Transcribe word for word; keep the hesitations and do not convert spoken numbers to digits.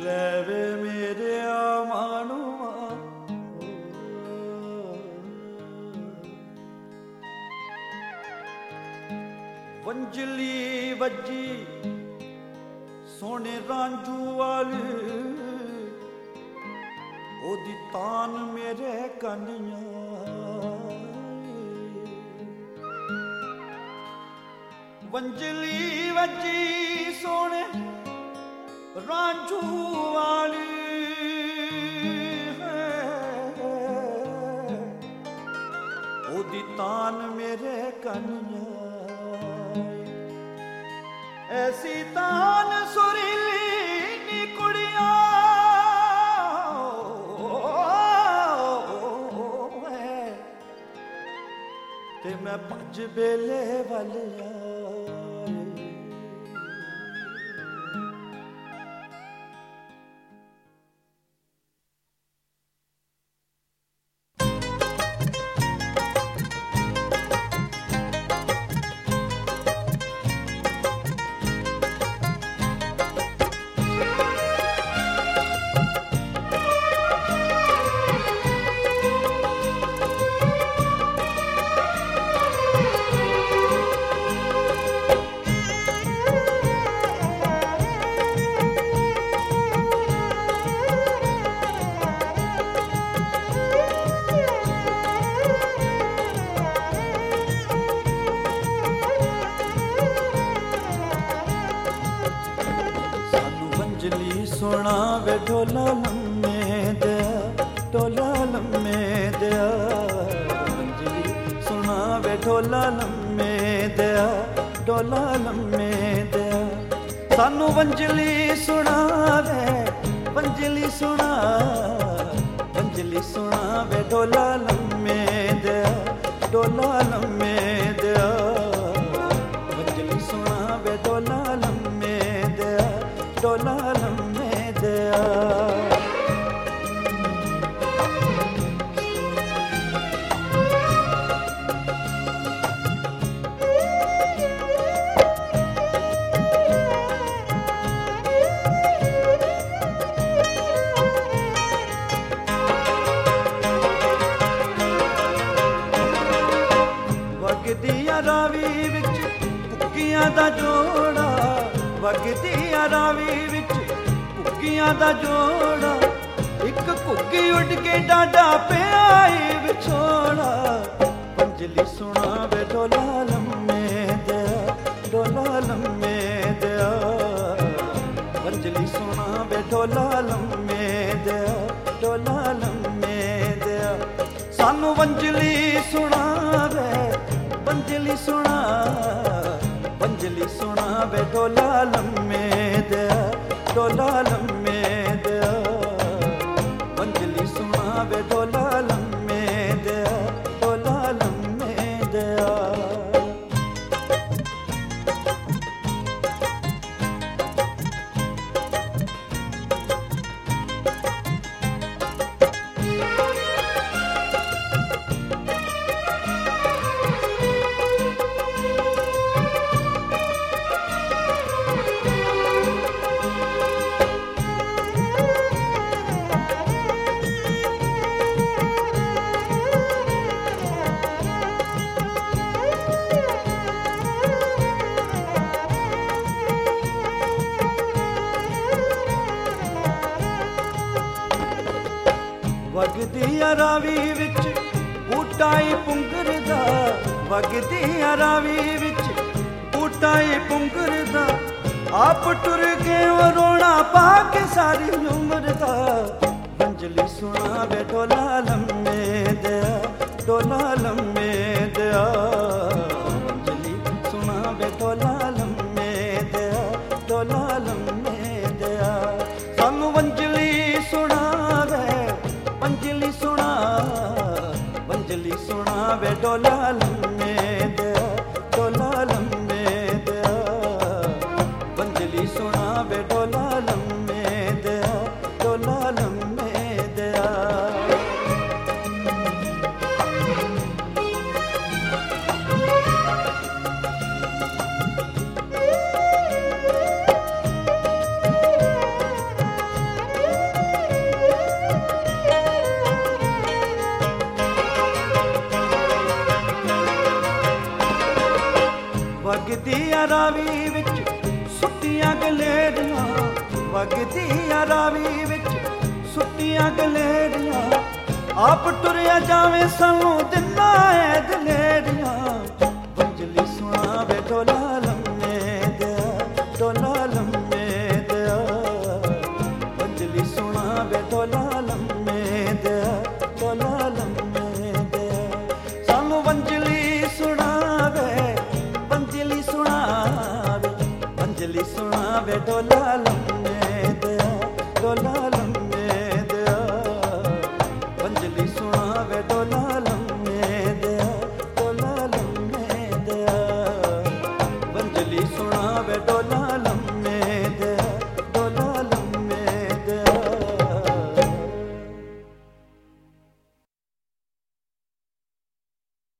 ਲੈਵੇ ਮੇਰੇ ਮਾਣੂਆ ਵੰਜਲੀ ਵੱਜੀ ਸੋਹਣੇ ਰਾਂਝੂ ਵਾਲੀ ਉਹਦੀ ਤਾਨ ਮੇਰੇ ਕੰਨੀਆਂ ਵੰਜਲੀ ਵੱਜੀ ਸੋਹਣੇ ਰਾਂਝੂ ਵਾਲੀ ਉਹਦੀ ਤਾਨ ਮੇਰੇ ਕੰਨੀਆਂ ਐਸੀ ਤਾਨ ਸੁਰੀਲੀ ਨੀ ਕੁੜੀਆਂ ਤੇ ਮੈਂ ਭੱਜ ਬੇਲੇ ਵੱਲ ਸੁਣਾ ਵੇ ਢੋਲਾ ਲੰਮੇ ਦਿਆ ਢੋਲਾ ਲੰਮੇ ਦਿਆ ਵੰਜਲੀ ਸੁਣਾ ਵੇ ਢੋਲਾ ਲੰਮੇ ਦਿਆ ਢੋਲਾ ਲੰਮੇ ਦਿਆ ਸਾਨੂੰ ਵੰਜਲੀ ਸੁਣਾ ਵੇ ਵੰਜਲੀ ਸੁਣਾ ਵੰਜਲੀ ਸੁਣਾ ਵੇ ਢੋਲਾ ਲੰਮੇ ਦਿਆ ਢੋਲਾ ਲੰਮੇ ਦਿਆ ਵੰਜਲੀ ਸੁਣਾ ਵੇ ਢੋਲਾ ਲੰਮੇ ਦਿਆ ਢੋਲਾ ਲੰਮੇ ਦਿਆ ਵਗਦੀ ਆ ਰਾਵੀ ਵਿੱਚ ਕੁੱਕੀਆਂ ਦਾ ਜੋੜਾ ਵਗਦੀ ਆ ਰਾਵੀ ਵਿੱਚ ਕੁੱਕੀਆਂ ਦਾ ਜੋੜਾ ਇੱਕ ਕੁੱਕੀ ਉੱਡ ਕੇ ਡਾਡਾ ਪਿਆ ਈ ਵਿਛੋੜਾ ਵੰਜਲੀ ਸੁਣਾ ਵੇ ਢੋਲਾ ਲੰਮੇ ਦਿਆ ਢੋਲਾ ਲੰਮੇ ਦਿਆ ਵੰਜਲੀ ਸੁਣਾ ਵੇ ਢੋਲਾ ਲੰਮੇ ਦਿਆ ਢੋਲਾ ਲੰਮੇ ਦਿਆ ਸਾਨੂੰ ਵੰਜਲੀ ਸੁਣਾ ਵੇ ਵੰਜਲੀ ਸੁਣਾ ਵੰਜਲੀ ਸੁਣਾ ਵੇ ਢੋਲਾ ਲੰਮੇ ਦਿਆ ਢੋਲਾ ਲੰਮੇ ਦਿਆ ਵੰਜਲੀ ਸੁਣਾ ਵੇ ਢੋਲਾ ਲੰਮੇ ਦਿਆ ਢੋਲਾ ਲੰਮੇ ਦਿਆ ਵਗਦੀ ਆ ਰਾਵੀ ਵਿੱਚ ਬੂਟਾ ਈ ਪੁੰਗਰ ਦਾ ਵਗਦੀ ਆ ਰਾਵੀ ਵਿੱਚ ਬੂਟਾ ਈ ਪੁੰਗਰ ਦਾ ਆਪ ਟੁਰ ਕੇ ਰੋਣਾ ਪਾ ਕੇ ਸਾਰੀ ਉਮਰ ਦਾ ਵੰਜਲੀ ਸੁਣਾ ਵੇ ਢੋਲਾ ਲੰਮੇ ਦਿਆ ਢੋਲਾ ਲੰਮੇ ਦਿਆ ਵੰਜਲੀ ਸੁਣਾ ਵੇ ਢੋਲਾ ਲੰਮੇ ਦਿਆ ਢੋਲਾ ਲੰਮੇ ਦਿਆ ਸਾਨੂੰ ਵੰਜਲੀ ਸੁਣਾ ਵੰਜਲੀ ਸੁਣਾ ਵੰਜਲੀ ਸੁਣਾ ਵੇ ਢੋਲਾ ਲੰਮੇ ਦਿਆ ਢੋਲਾ ਲੰਮੇ ਦਿਆ ਵੰਜਲੀ ਸੁਣਾ ਵੇ ਢੋਲਾ ਲੰਮੇ ਦਿਆ ਢੋਲਾ ਲੰਮੇ ਦਿਆ ਰਾਵੀ ਵਿੱਚ ਸੁੱਟੀਆਂ ਗਲੇੜੀਆਂ, ਵਗਦੀਆਂ ਰਾਵੀ ਵਿੱਚ ਸੁੱਟੀਆਂ ਗਲੇੜੀਆਂ। ਆਪ ਟੁਰਿਆ ਜਾਵੇ ਸਾਨੂੰ ਦਿਨਾਂ ਐ ਦਲੇੜੀਆਂ। ਵੰਜਲੀ ਸੁਣਾਵੇ ਡੋਲਾ ਲੰਮੇ ਦਿਆ, ਡੋਲਾ ਲੰਮੇ ਦਿਆ। ਵੰਜਲੀ ਸੁਣਾਵੇ ਡੋਲਾ ਲੰਮੇ ਦਿਆ, ਡੋਲਾ ਲੰਮੇ ਦਿਆ। ਸਾਨੂੰ ਵੰਜਲੀ ਸੁਣਾਵੇ, ਵੰਜਲੀ ਸੁਣਾਵੇ, ਵੰਜਲੀ ਸੁਣਾਵੇ ਡੋਲਾ ਲੰਮੇ